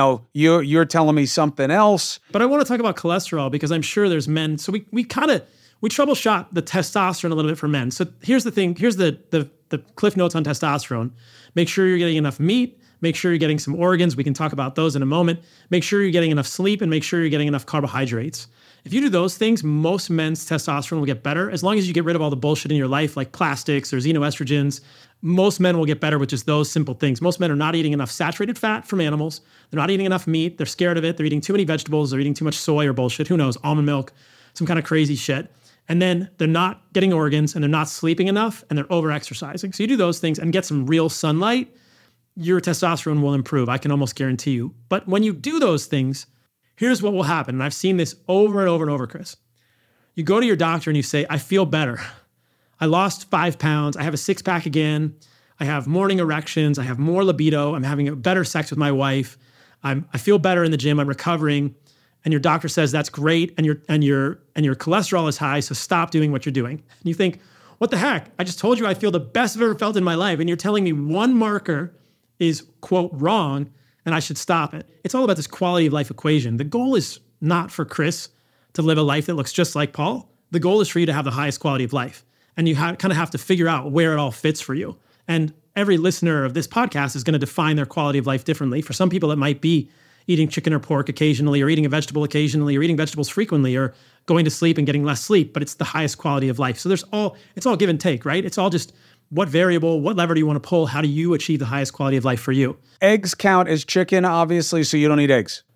you're telling me something else. But I want to talk about cholesterol because I'm sure there's men. So we troubleshot the testosterone a little bit for men. So here's the thing. Here's the cliff notes on testosterone. Make sure you're getting enough meat. Make sure you're getting some organs. We can talk about those in a moment. Make sure you're getting enough sleep and make sure you're getting enough carbohydrates. If you do those things, most men's testosterone will get better. As long as you get rid of all the bullshit in your life, like plastics or xenoestrogens, most men will get better with just those simple things. Most men are not eating enough saturated fat from animals. They're not eating enough meat. They're scared of it. They're eating too many vegetables. They're eating too much soy or bullshit. Who knows? Almond milk, some kind of crazy shit. And then they're not getting organs and they're not sleeping enough and they're over-exercising. So you do those things and get some real sunlight, your testosterone will improve. I can almost guarantee you. But when you do those things, here's what will happen. And I've seen this over and over and over, Chris. You go to your doctor and you say, I feel better. I lost 5 pounds. I have a 6-pack again. I have morning erections. I have more libido. I'm having a better sex with my wife. I feel better in the gym. I'm recovering. And your doctor says that's great. And your cholesterol is high. So stop doing what you're doing. And you think, what the heck? I just told you I feel the best I've ever felt in my life. And you're telling me one marker is, quote, wrong, and I should stop it. It's all about this quality of life equation. The goal is not for Chris to live a life that looks just like Paul. The goal is for you to have the highest quality of life. And you kind of have to figure out where it all fits for you. And every listener of this podcast is going to define their quality of life differently. For some people, it might be eating chicken or pork occasionally, or eating a vegetable occasionally, or eating vegetables frequently, or going to sleep and getting less sleep, but it's the highest quality of life. So it's all give and take, right? It's all just what variable, what lever do you want to pull? How do you achieve the highest quality of life for you? Eggs count as chicken, obviously, so you don't eat eggs.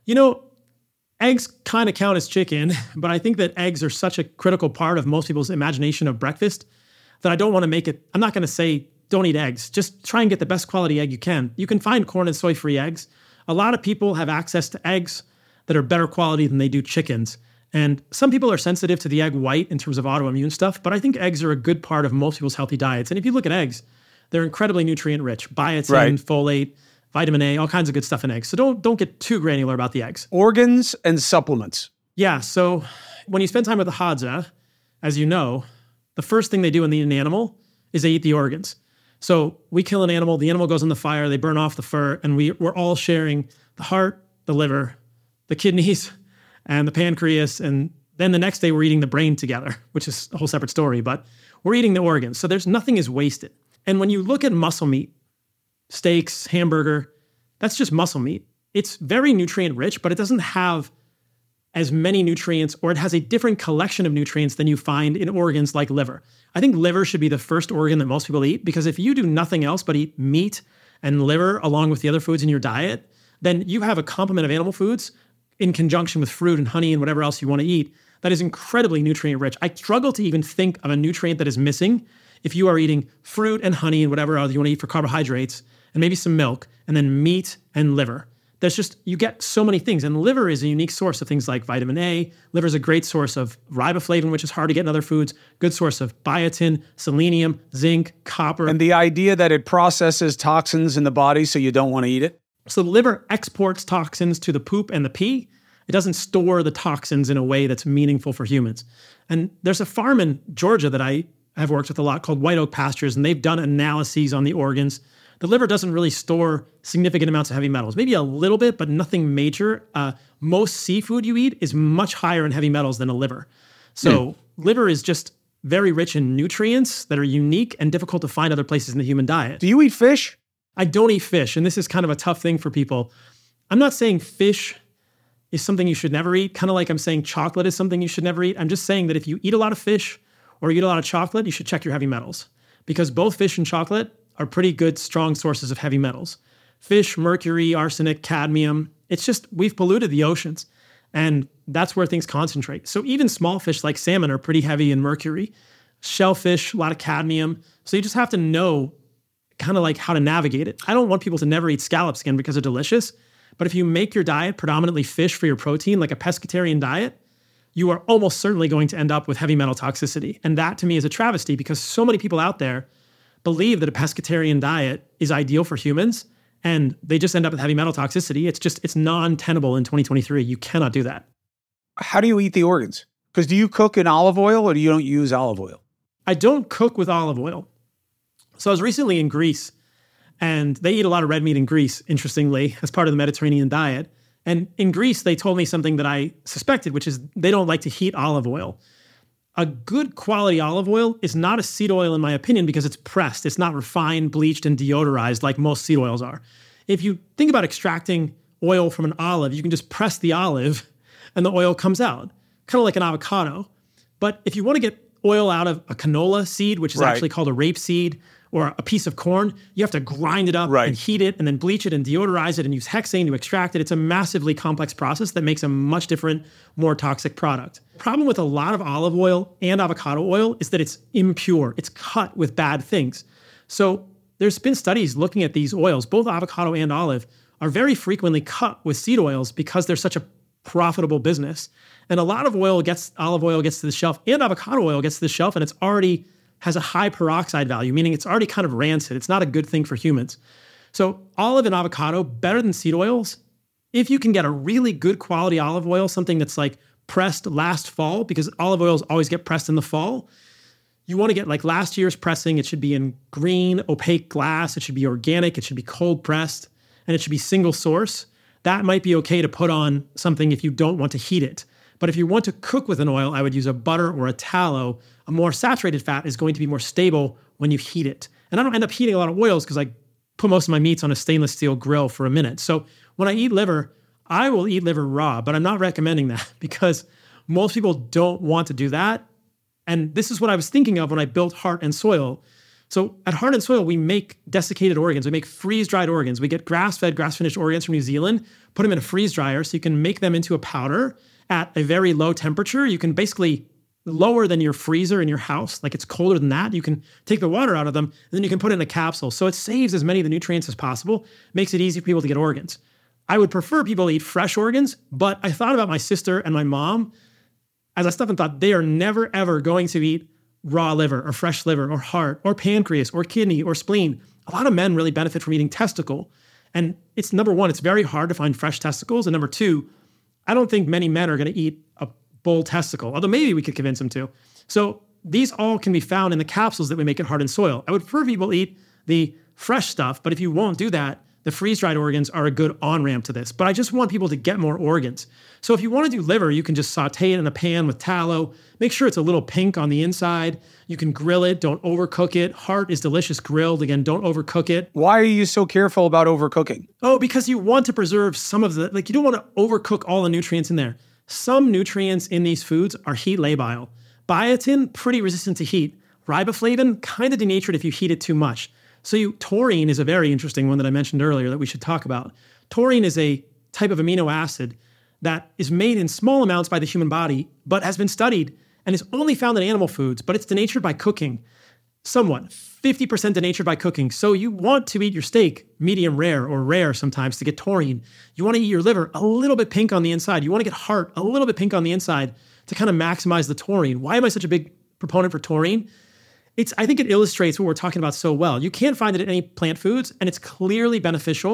Eggs kind of count as chicken, but I think that eggs are such a critical part of most people's imagination of breakfast that I don't want to make it. I'm not going to say don't eat eggs. Just try and get the best quality egg you can. You can find corn and soy-free eggs. A lot of people have access to eggs that are better quality than they do chickens. And some people are sensitive to the egg white in terms of autoimmune stuff, but I think eggs are a good part of most people's healthy diets. And if you look at eggs, they're incredibly nutrient rich. Biotin, right, folate, vitamin A, all kinds of good stuff in eggs. So don't get too granular about the eggs. Organs and supplements. Yeah, so when you spend time with the Hadza, as you know, the first thing they do when they eat an animal is they eat the organs. So we kill an animal, the animal goes in the fire, they burn off the fur, and we're all sharing the heart, the liver, the kidneys, and the pancreas, and then the next day we're eating the brain together, which is a whole separate story, but we're eating the organs. So nothing is wasted. And when you look at muscle meat, steaks, hamburger, that's just muscle meat. It's very nutrient rich, but it doesn't have as many nutrients, or it has a different collection of nutrients than you find in organs like liver. I think liver should be the first organ that most people eat, because if you do nothing else but eat meat and liver along with the other foods in your diet, then you have a complement of animal foods in conjunction with fruit and honey and whatever else you want to eat that is incredibly nutrient rich. I struggle to even think of a nutrient that is missing if you are eating fruit and honey and whatever else you want to eat for carbohydrates, and maybe some milk, and then meat and liver. You get so many things. And liver is a unique source of things like vitamin A. Liver is a great source of riboflavin, which is hard to get in other foods. Good source of biotin, selenium, zinc, copper. And the idea that it processes toxins in the body so you don't want to eat it? So the liver exports toxins to the poop and the pee. It doesn't store the toxins in a way that's meaningful for humans. And there's a farm in Georgia that I have worked with a lot called White Oak Pastures, and they've done analyses on the organs. The liver doesn't really store significant amounts of heavy metals, maybe a little bit, but nothing major. Most seafood you eat is much higher in heavy metals than a liver. So liver is just very rich in nutrients that are unique and difficult to find other places in the human diet. Do you eat fish? I don't eat fish, and this is kind of a tough thing for people. I'm not saying fish is something you should never eat, kind of like I'm saying chocolate is something you should never eat. I'm just saying that if you eat a lot of fish or eat a lot of chocolate, you should check your heavy metals, because both fish and chocolate are pretty good, strong sources of heavy metals. Fish, mercury, arsenic, cadmium. It's just, we've polluted the oceans, and that's where things concentrate. So even small fish like salmon are pretty heavy in mercury. Shellfish, a lot of cadmium. So you just have to know kind of like how to navigate it. I don't want people to never eat scallop skin because they're delicious, but if you make your diet predominantly fish for your protein, like a pescatarian diet, you are almost certainly going to end up with heavy metal toxicity. And that to me is a travesty, because so many people out there believe that a pescatarian diet is ideal for humans, and they just end up with heavy metal toxicity. It's non-tenable in 2023. You cannot do that. How do you eat the organs? Because do you cook in olive oil or do you don't use olive oil? I don't cook with olive oil. So I was recently in Greece, and they eat a lot of red meat in Greece, interestingly, as part of the Mediterranean diet. And in Greece, they told me something that I suspected, which is they don't like to heat olive oil. A good quality olive oil is not a seed oil, in my opinion, because it's pressed. It's not refined, bleached, and deodorized like most seed oils are. If you think about extracting oil from an olive, you can just press the olive and the oil comes out, kind of like an avocado. But if you want to get oil out of a canola seed, which is actually called a rapeseed, or a piece of corn, you have to grind it up and heat it and then bleach it and deodorize it and use hexane to extract it. It's a massively complex process that makes a much different, more toxic product. The problem with a lot of olive oil and avocado oil is that it's impure. It's cut with bad things. So there's been studies looking at these oils, both avocado and olive, are very frequently cut with seed oils because they're such a profitable business. And a lot of olive oil gets to the shelf, and avocado oil gets to the shelf, and it's already has a high peroxide value, meaning it's already kind of rancid. It's not a good thing for humans. So olive and avocado, better than seed oils. If you can get a really good quality olive oil, something that's like pressed last fall, because olive oils always get pressed in the fall, you want to get like last year's pressing. It should be in green, opaque glass. It should be organic. It should be cold pressed, and it should be single source. That might be okay to put on something if you don't want to heat it. But if you want to cook with an oil, I would use a butter or a tallow. A more saturated fat is going to be more stable when you heat it. And I don't end up heating a lot of oils because I put most of my meats on a stainless steel grill for a minute. So when I eat liver, I will eat liver raw, but I'm not recommending that because most people don't want to do that. And this is what I was thinking of when I built Heart and Soil. So at Heart and Soil, we make desiccated organs. We make freeze-dried organs. We get grass-fed, grass-finished organs from New Zealand, put them in a freeze dryer so you can make them into a powder at a very low temperature. You can basically lower than your freezer in your house, like it's colder than that. You can take the water out of them, and then you can put it in a capsule. So it saves as many of the nutrients as possible, makes it easy for people to get organs. I would prefer people eat fresh organs, but I thought about my sister and my mom as I stopped and thought they are never, ever going to eat raw liver or fresh liver or heart or pancreas or kidney or spleen. A lot of men really benefit from eating testicle. And it's number one, it's very hard to find fresh testicles. And number two, I don't think many men are going to eat a bull testicle, although maybe we could convince them to. So these all can be found in the capsules that we make at Heart and Soil. I would prefer people eat the fresh stuff, but if you won't do that, the freeze-dried organs are a good on-ramp to this. But I just want people to get more organs. So if you want to do liver, you can just saute it in a pan with tallow. Make sure it's a little pink on the inside. You can grill it. Don't overcook it. Heart is delicious grilled. Again, don't overcook it. Why are you so careful about overcooking? Oh, because you want to preserve some of the, you don't want to overcook all the nutrients in there. Some nutrients in these foods are heat labile. Biotin, pretty resistant to heat. Riboflavin, kind of denatured if you heat it too much. So taurine is a very interesting one that I mentioned earlier that we should talk about. Taurine is a type of amino acid that is made in small amounts by the human body, but has been studied and is only found in animal foods, but it's denatured by cooking. Somewhat, 50% denatured by cooking. So you want to eat your steak medium rare or rare sometimes to get taurine. You want to eat your liver a little bit pink on the inside. You want to get heart a little bit pink on the inside to kind of maximize the taurine. Why am I such a big proponent for taurine? I think it illustrates what we're talking about so well. You can't find it in any plant foods, and it's clearly beneficial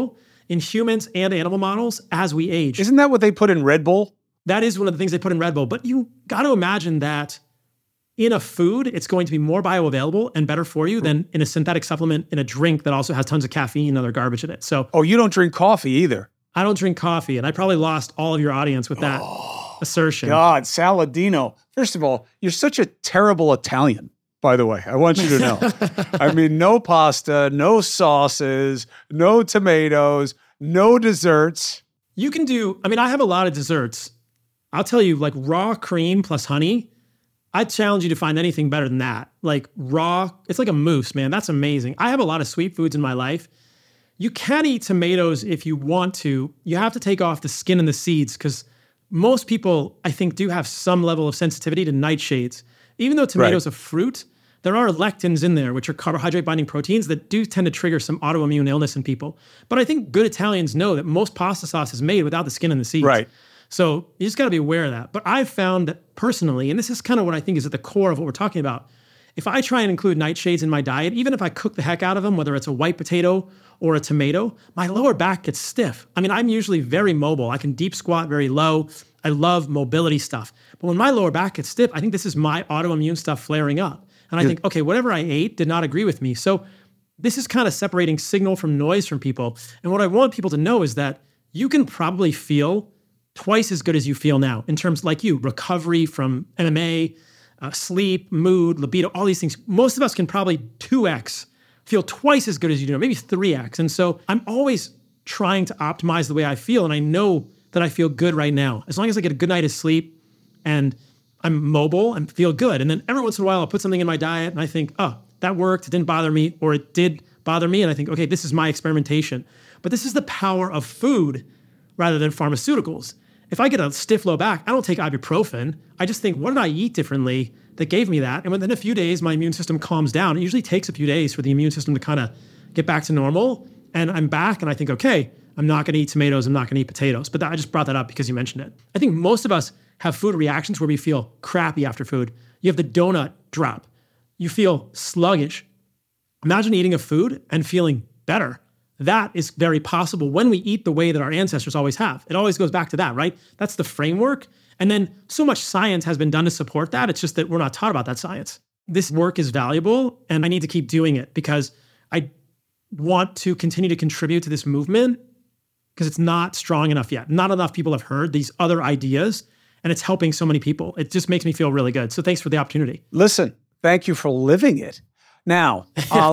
in humans and animal models as we age. Isn't that what they put in Red Bull? That is one of the things they put in Red Bull. But you got to imagine that in a food, it's going to be more bioavailable and better for you than in a synthetic supplement in a drink that also has tons of caffeine and other garbage in it. So, oh, you don't drink coffee either. I don't drink coffee, and I probably lost all of your audience with that assertion. God, Saladino. First of all, you're such a terrible Italian, by the way. I want you to know. I mean, no pasta, no sauces, no tomatoes, no desserts. You can do, I mean, I have a lot of desserts. I'll tell you, like raw cream plus honey, I challenge you to find anything better than that. Like raw, it's like a mousse, man. That's amazing. I have a lot of sweet foods in my life. You can eat tomatoes if you want to. You have to take off the skin and the seeds because most people, I think, do have some level of sensitivity to nightshades. Even though tomatoes are fruit, there are lectins in there, which are carbohydrate-binding proteins that do tend to trigger some autoimmune illness in people. But I think good Italians know that most pasta sauce is made without the skin and the seeds. Right. So you just got to be aware of that. But I've found that personally, and this is kind of what I think is at the core of what we're talking about, if I try and include nightshades in my diet, even if I cook the heck out of them, whether it's a white potato or a tomato, my lower back gets stiff. I mean, I'm usually very mobile. I can deep squat very low. I love mobility stuff. But when my lower back gets stiff, I think this is my autoimmune stuff flaring up. And I think, okay, whatever I ate did not agree with me. So this is kind of separating signal from noise from people. And what I want people to know is that you can probably feel twice as good as you feel now in terms like you, recovery from MMA, sleep, mood, libido, all these things. Most of us can probably 2x, feel twice as good as you do, maybe 3x. And so I'm always trying to optimize the way I feel. And I know that I feel good right now. As long as I get a good night of sleep and I'm mobile and feel good. And then every once in a while, I'll put something in my diet and I think, oh, that worked. It didn't bother me, or it did bother me. And I think, okay, this is my experimentation. But this is the power of food rather than pharmaceuticals. If I get a stiff low back, I don't take ibuprofen. I just think, what did I eat differently that gave me that? And within a few days, my immune system calms down. It usually takes a few days for the immune system to kind of get back to normal. And I'm back and I think, okay, I'm not going to eat tomatoes. I'm not going to eat potatoes. But I just brought that up because you mentioned it. I think most of us have food reactions where we feel crappy after food. You have the donut drop. You feel sluggish. Imagine eating a food and feeling better. That is very possible when we eat the way that our ancestors always have. It always goes back to that, right? That's the framework. And then so much science has been done to support that. It's just that we're not taught about that science. This work is valuable and I need to keep doing it because I want to continue to contribute to this movement because it's not strong enough yet. Not enough people have heard these other ideas and it's helping so many people. It just makes me feel really good. So thanks for the opportunity. Listen, thank you for living it. Now,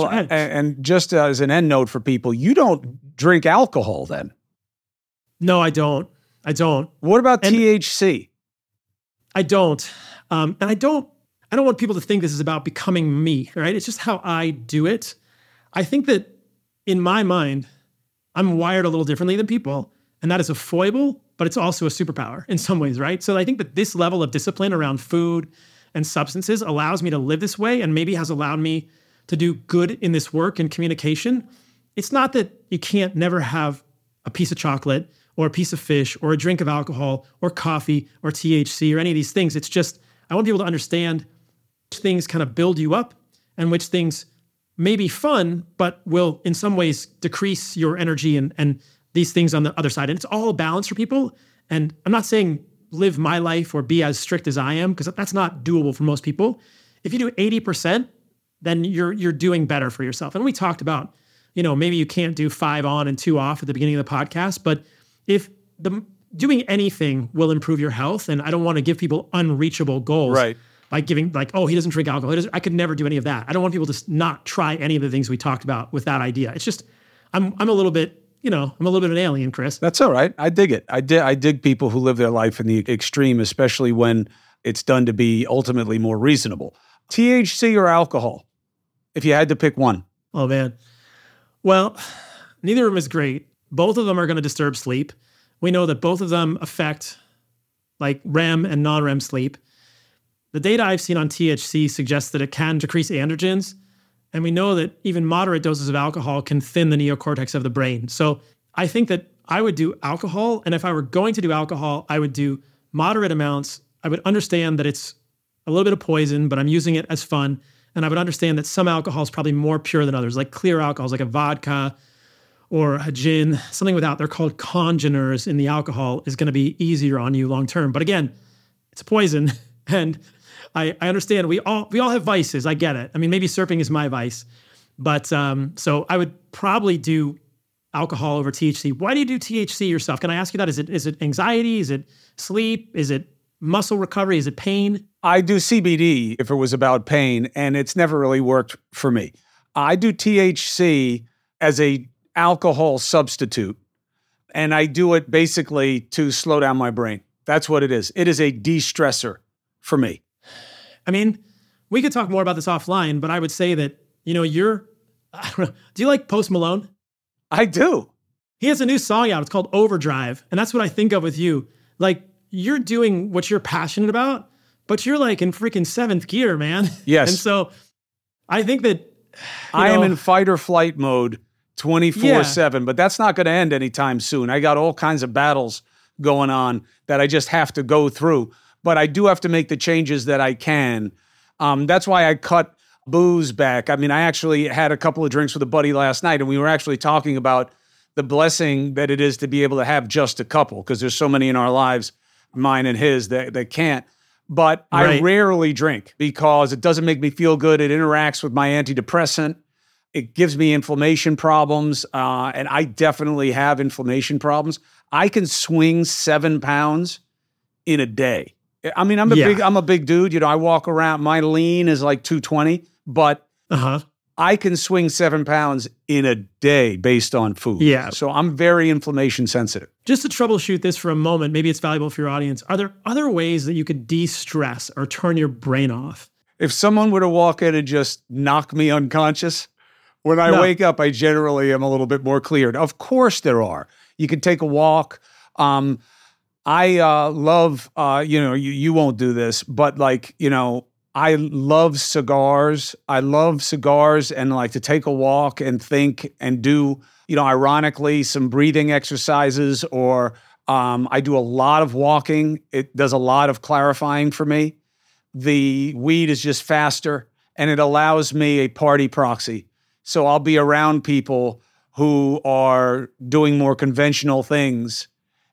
and just as an end note for people, you don't drink alcohol then? No, I don't. What about THC? I don't. And I don't want people to think this is about becoming me, right? It's just how I do it. I think that in my mind, I'm wired a little differently than people, and that is a foible, but it's also a superpower in some ways, right? So I think that this level of discipline around food and substances allows me to live this way and maybe has allowed me to do good in this work and communication. It's not that you can't never have a piece of chocolate or a piece of fish or a drink of alcohol or coffee or THC or any of these things. It's just, I want people to understand which things kind of build you up and which things may be fun, but will in some ways decrease your energy and these things on the other side. And it's all balance for people. And I'm not saying live my life or be as strict as I am, because that's not doable for most people. If you do 80%, then you're doing better for yourself. And we talked about, maybe you can't do 5 on and 2 off at the beginning of the podcast, but if doing anything will improve your health, and I don't want to give people unreachable goals, right? By giving he doesn't drink alcohol. I could never do any of that. I don't want people to not try any of the things we talked about with that idea. It's just, I'm a little bit, I'm a little bit of an alien, Chris. That's all right. I dig it. I dig people who live their life in the extreme, especially when it's done to be ultimately more reasonable. THC or alcohol, if you had to pick one? Oh, man. Well, neither of them is great. Both of them are going to disturb sleep. We know that both of them affect REM and non-REM sleep. The data I've seen on THC suggests that it can decrease androgens. And we know that even moderate doses of alcohol can thin the neocortex of the brain. So I think that I would do alcohol. And if I were going to do alcohol, I would do moderate amounts. I would understand that it's a little bit of poison, but I'm using it as fun. And I would understand that some alcohol is probably more pure than others, like clear alcohols, like a vodka or a gin, something without, they're called congeners in the alcohol, is going to be easier on you long term. But again, it's a poison. And I understand we all have vices. I get it. I mean, maybe surfing is my vice. But so I would probably do alcohol over THC. Why do you do THC yourself? Can I ask you that? Is it anxiety? Is it sleep? Is it muscle recovery? Is it pain? I do CBD if it was about pain, and it's never really worked for me. I do THC as a alcohol substitute, and I do it basically to slow down my brain. That's what it is. It is a de-stressor for me. I mean, we could talk more about this offline, but I would say that, I don't know, do you like Post Malone? I do. He has a new song out. It's called Overdrive. And that's what I think of with you. Like, you're doing what you're passionate about, but you're like in freaking seventh gear, man. Yes. And so I think that I am in fight or flight mode 24/7, but that's not going to end anytime soon. I got all kinds of battles going on that I just have to go through, but I do have to make the changes that I can. That's why I cut booze back. I mean, I actually had a couple of drinks with a buddy last night, and we were actually talking about the blessing that it is to be able to have just a couple, because there's so many in our lives, mine and his, that can't. But Right. I rarely drink because it doesn't make me feel good. It interacts with my antidepressant. It gives me inflammation problems, and I definitely have inflammation problems. I can swing 7 pounds in a day. I mean, I'm a big dude. I walk around. My lean is like 220, but I can swing 7 pounds in a day based on food. Yeah. So I'm very inflammation sensitive. Just to troubleshoot this for a moment, maybe it's valuable for your audience. Are there other ways that you could de-stress or turn your brain off? If someone were to walk in and just knock me unconscious, when I wake up, I generally am a little bit more cleared. Of course there are. You can take a walk. I love, you won't do this, but I love cigars. I love cigars and like to take a walk and think and do, ironically, some breathing exercises, or I do a lot of walking. It does a lot of clarifying for me. The weed is just faster, and it allows me a party proxy. So I'll be around people who are doing more conventional things,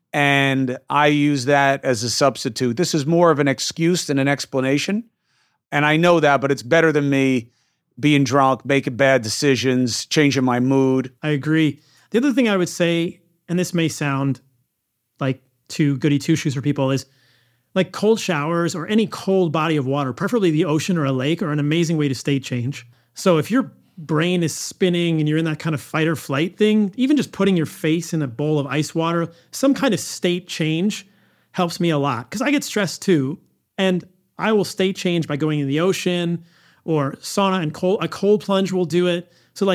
and I use that as a substitute. This is more of an excuse than an explanation. And I know that, but it's better than me being drunk, making bad decisions, changing my mood. I agree. The other thing I would say, and this may sound like too goody two-shoes for people, is like cold showers or any cold body of water, preferably the ocean or a lake, are an amazing way to state change. So if your brain is spinning and you're in that kind of fight or flight thing, even just putting your face in a bowl of ice water, some kind of state change helps me a lot, because I get stressed too. And I will state change by going in the ocean, or sauna and a cold plunge will do it. So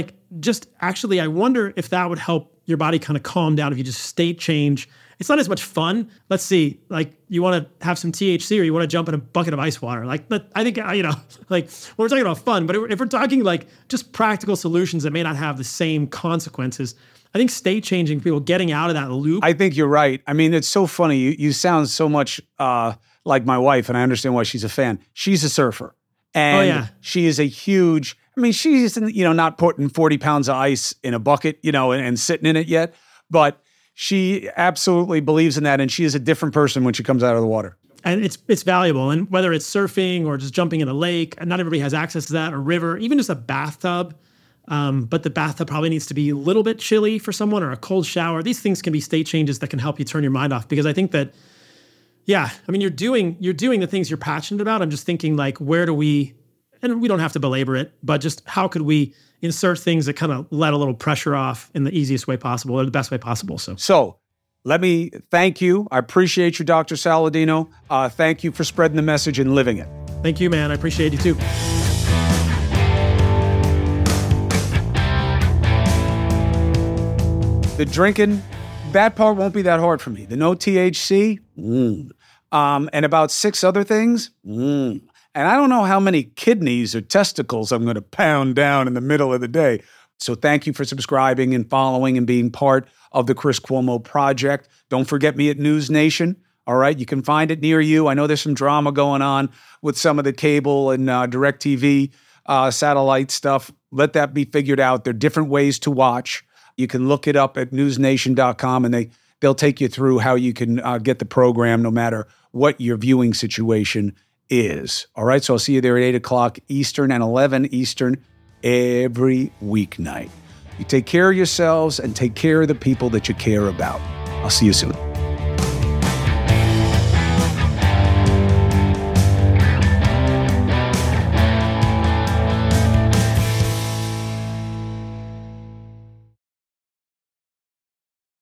I wonder if that would help your body kind of calm down if you just state change. It's not as much fun. Let's see, you want to have some THC or you want to jump in a bucket of ice water. I think, we're talking about fun, but if we're talking just practical solutions that may not have the same consequences, I think state changing, people getting out of that loop. I think you're right. I mean, it's so funny. You sound so much like my wife, and I understand why she's a fan. She's a surfer. And she is a huge, she's, not putting 40 pounds of ice in a bucket, and sitting in it yet, but she absolutely believes in that. And she is a different person when she comes out of the water. And it's valuable. And whether it's surfing or just jumping in a lake, not everybody has access to that, or river, even just a bathtub. But the bathtub probably needs to be a little bit chilly for someone, or a cold shower. These things can be state changes that can help you turn your mind off. Because I think that, you're doing the things you're passionate about. I'm just thinking where do we, and we don't have to belabor it, but just how could we insert things that kind of let a little pressure off in the easiest way possible, or the best way possible. So let me thank you. I appreciate you, Dr. Saladino. Thank you for spreading the message and living it. Thank you, man. I appreciate you too. The drinking, that part won't be that hard for me. The no THC, and about 6 other things, And I don't know how many kidneys or testicles I'm going to pound down in the middle of the day. So thank you for subscribing and following and being part of the Chris Cuomo Project. Don't forget me at News Nation. All right, you can find it near you. I know there's some drama going on with some of the cable and DirecTV satellite stuff. Let that be figured out. There are different ways to watch. You can look it up at newsnation.com, and they'll take you through how you can get the program no matter what your viewing situation is. All right, so I'll see you there at 8 o'clock Eastern and 11 Eastern every weeknight. You take care of yourselves and take care of the people that you care about. I'll see you soon.